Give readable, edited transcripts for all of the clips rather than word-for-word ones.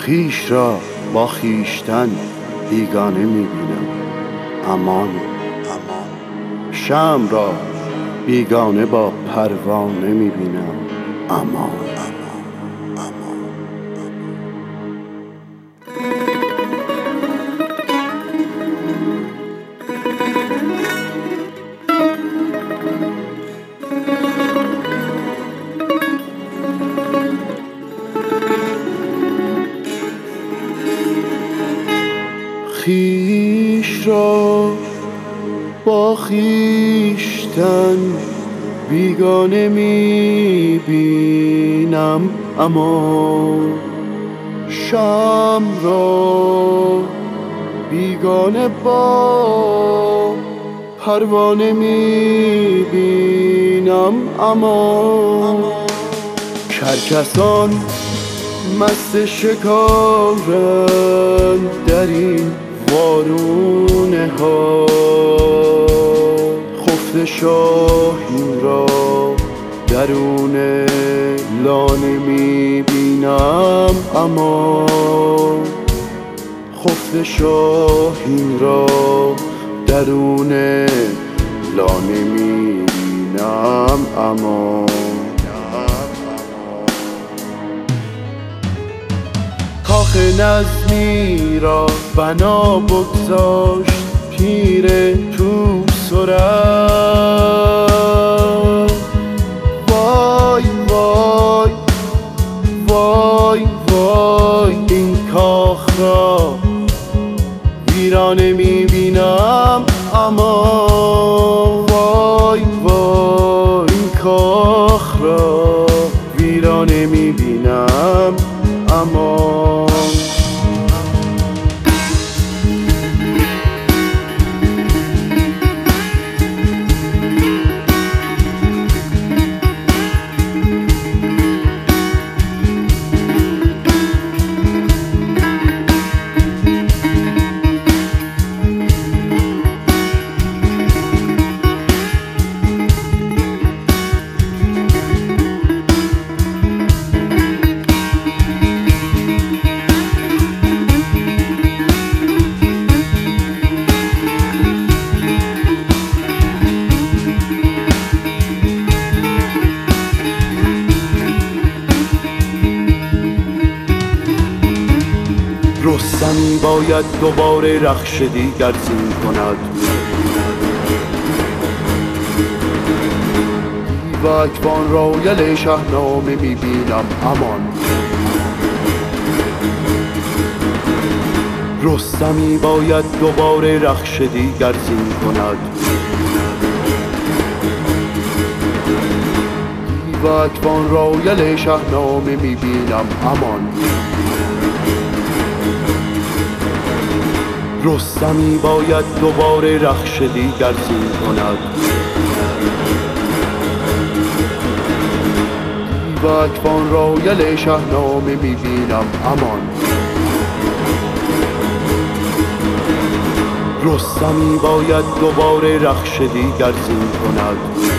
خویش را با خویشتن بیگانه میبینم. امان شمع را بیگانه با پروانه میبینم. امان خویش را با خویشتن بیگانه میبینم، اما شمع را بیگانه با پروانه میبینم. اما کرکسان مست شکارند در این وارونه ها، خفته شاهین را درون لانه میبینم. اما خفته شاهین را درون لانه میبینم. اما کاخ نظمی را بنا بگذاشت پیر توسرد. وای وای وای وای این کاخ را ویرانه میبینم. اما وای وای این کاخ را ویرانه میبینم. اما رستمی باید دوباره رخش دیگر زین کند. و اکوان رایل شاهنامه میبینم. امان رستمی باید دوباره رخش دیگر زین کند. و اکوان رایل شاهنامه میبینم. امان رستمی باید دوباره رخش دیگر زین کند. و اکوان رایل شاهنامه میبینم. امان رستمی باید دوباره رخش دیگر زین کند.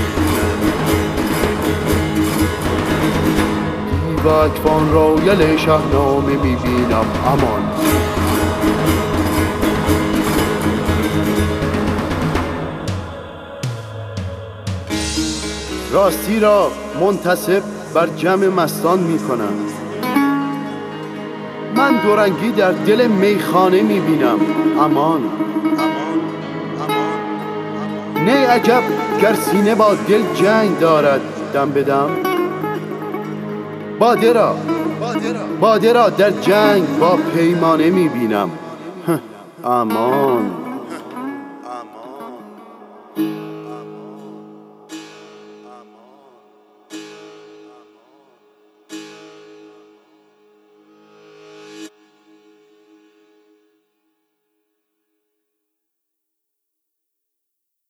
و اکوان رایل شاهنامه میبینم. امان راستی را منتسب بر جمع مستان می کنم. من دورنگی در دل میخانه می بینم. امان نه عجب گر سینه با دل جنگ دارد دم بدم. باده را در جنگ با پیمانه می بینم. امان